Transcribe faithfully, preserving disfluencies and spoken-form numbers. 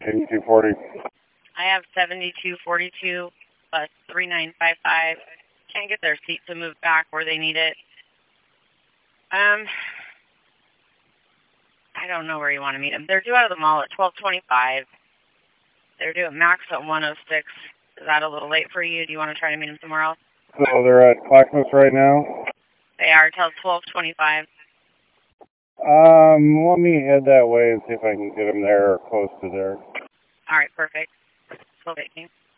eighty-two forty. I have seventy-two forty-two bus three nine five five. Can't get their seat to move back where they need it. Um, I don't know where you want to meet them. They're due out of the mall at twelve twenty-five. They're due at Max at one oh six. Is that a little late for you? Do you want to try to meet them somewhere else? So they're at Clackamas right now? They are till twelve twenty-five. Um, let me head that way and see if I can get them there or close to there. All right, perfect. twelve eighteen.